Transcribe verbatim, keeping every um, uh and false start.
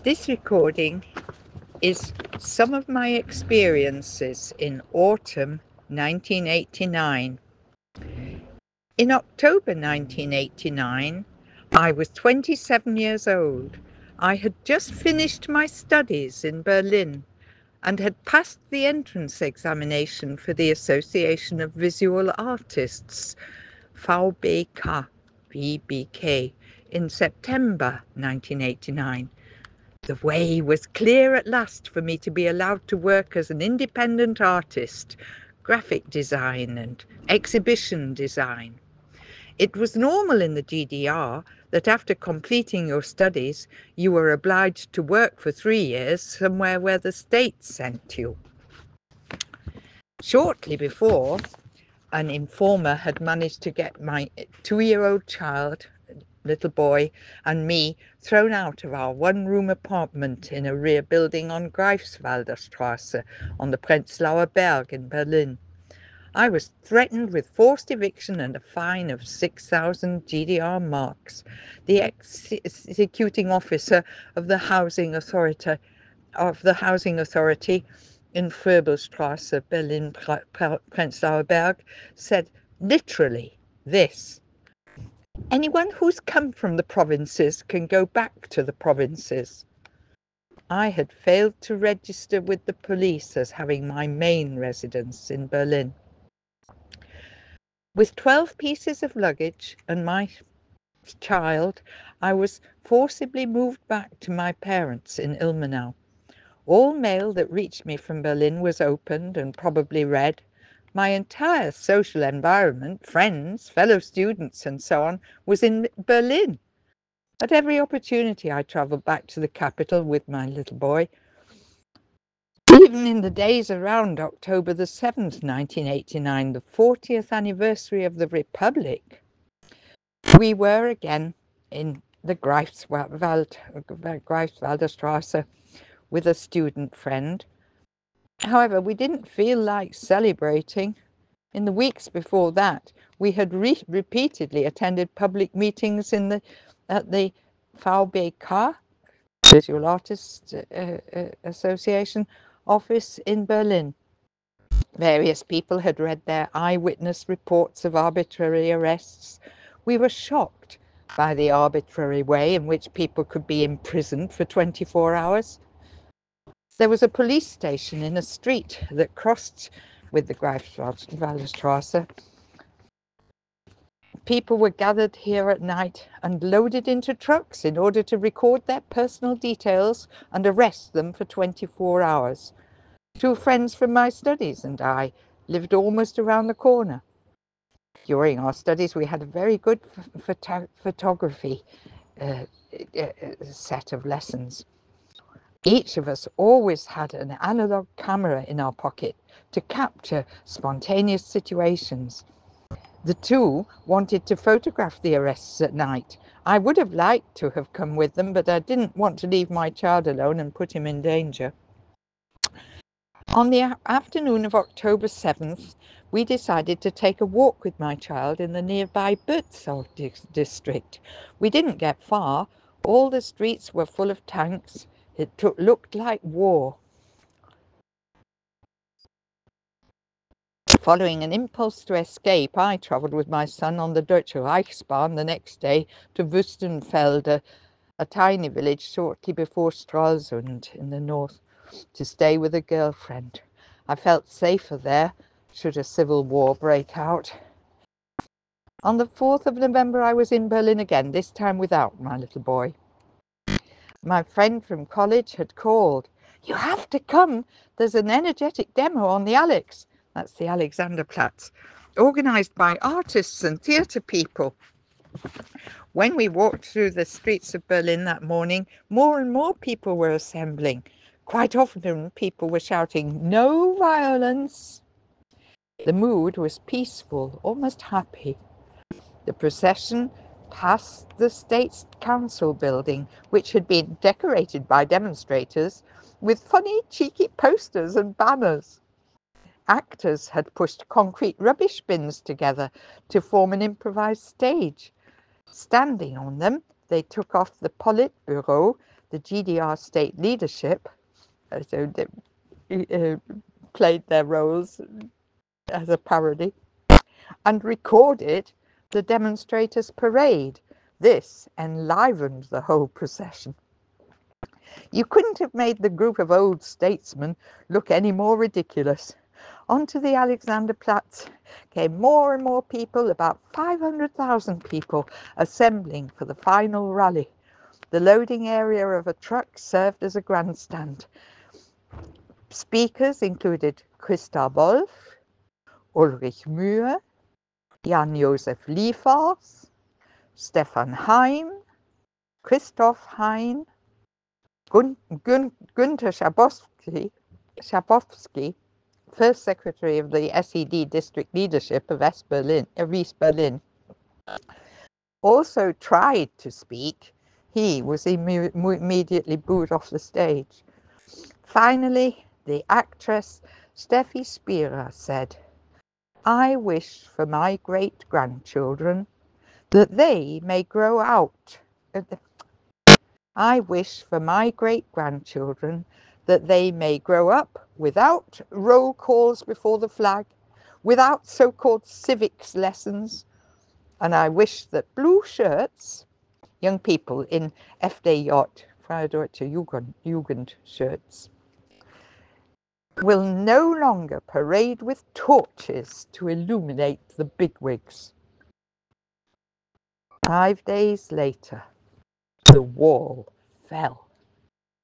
This recording is some of my experiences in autumn nineteen eighty-nine. In October nineteen eighty-nine, I was twenty-seven years old. I had just finished my studies in Berlin and had passed the entrance examination for the Association of Visual Artists, V B K, V B K, in September nineteen eighty-nine. The way was clear at last for me to be allowed to work as an independent artist, graphic design and exhibition design. It was normal in the G D R that after completing your studies, you were obliged to work for three years somewhere where the state sent you. Shortly before, an informer had managed to get my two-year-old child, little boy, and me thrown out of our one-room apartment in a rear building on Greifswalder Straße on the Prenzlauer Berg in Berlin. I was threatened with forced eviction and a fine of six thousand G D R marks. The executing officer of the housing authority of the housing authority in Fröbelstraße, Berlin, Prenzlauer Berg, said literally this: anyone who's come from the provinces can go back to the provinces. I had failed to register with the police as having my main residence in Berlin. With twelve pieces of luggage and my child, I was forcibly moved back to my parents in Ilmenau. All mail that reached me from Berlin was opened and probably read. My entire social environment, friends, fellow students, and so on, was in Berlin. At every opportunity, I travelled back to the capital with my little boy. Even in the days around October the seventh, nineteen eighty-nine, the fortieth anniversary of the Republic, we were again in the Greifswald, Greifswalder Straße with a student friend. However, we didn't feel like celebrating. In the weeks before that, we had re repeatedly attended public meetings in the, at the V B K, Visual Artists uh, uh, Association office in Berlin. Various people had read their eyewitness reports of arbitrary arrests. We were shocked by the arbitrary way in which people could be imprisoned for twenty-four hours. There was a police station in a street that crossed with the Greifswalder Straße. People were gathered here at night and loaded into trucks in order to record their personal details and arrest them for twenty-four hours. Two friends from my studies and I lived almost around the corner. During our studies, we had a very good photo photography uh, uh, set of lessons. Each of us always had an analog camera in our pocket to capture spontaneous situations. The two wanted to photograph the arrests at night. I would have liked to have come with them, but I didn't want to leave my child alone and put him in danger. On the afternoon of October seventh, we decided to take a walk with my child in the nearby Bötzow district. We didn't get far. All the streets were full of tanks. It looked like war. Following an impulse to escape, I travelled with my son on the Deutsche Reichsbahn the next day to Wüstenfelde, a tiny village shortly before Stralsund in the north, to stay with a girlfriend. I felt safer there should a civil war break out. On the fourth of November, I was in Berlin again, this time without my little boy. My friend from college had called. "You have to come. There's an energetic demo on the Alex," that's the Alexanderplatz, organised by artists and theatre people. When we walked through the streets of Berlin that morning, more and more people were assembling. Quite often people were shouting, "No violence!" The mood was peaceful, almost happy. The procession passed the State Council building, which had been decorated by demonstrators with funny, cheeky posters and banners. Actors had pushed concrete rubbish bins together to form an improvised stage. Standing on them, they took off the Politburo, the G D R state leadership, uh, so they uh, played their roles as a parody, and recorded the demonstrators' parade. This enlivened the whole procession. You couldn't have made the group of old statesmen look any more ridiculous. Onto the Alexanderplatz came more and more people, about five hundred thousand people, assembling for the final rally. The loading area of a truck served as a grandstand. Speakers included Christa Wolf, Ulrich Mühe, Jan-Josef Liefers, Stefan Heim, Christoph Hein, Gun Gun Günther Schabowski, Schabowski, first secretary of the S E D district leadership of East Berlin, of East Berlin, also tried to speak. He was imme immediately booed off the stage. Finally, the actress Steffi Spira said, "I wish for my great-grandchildren that they may grow out. I wish for my great-grandchildren that they may grow up without roll calls before the flag, without so-called civics lessons, and I wish that blue shirts, young people in F D J, Freie Deutsche Jugend, Jugend shirts, will no longer parade with torches to illuminate the bigwigs." Five days later, the wall fell.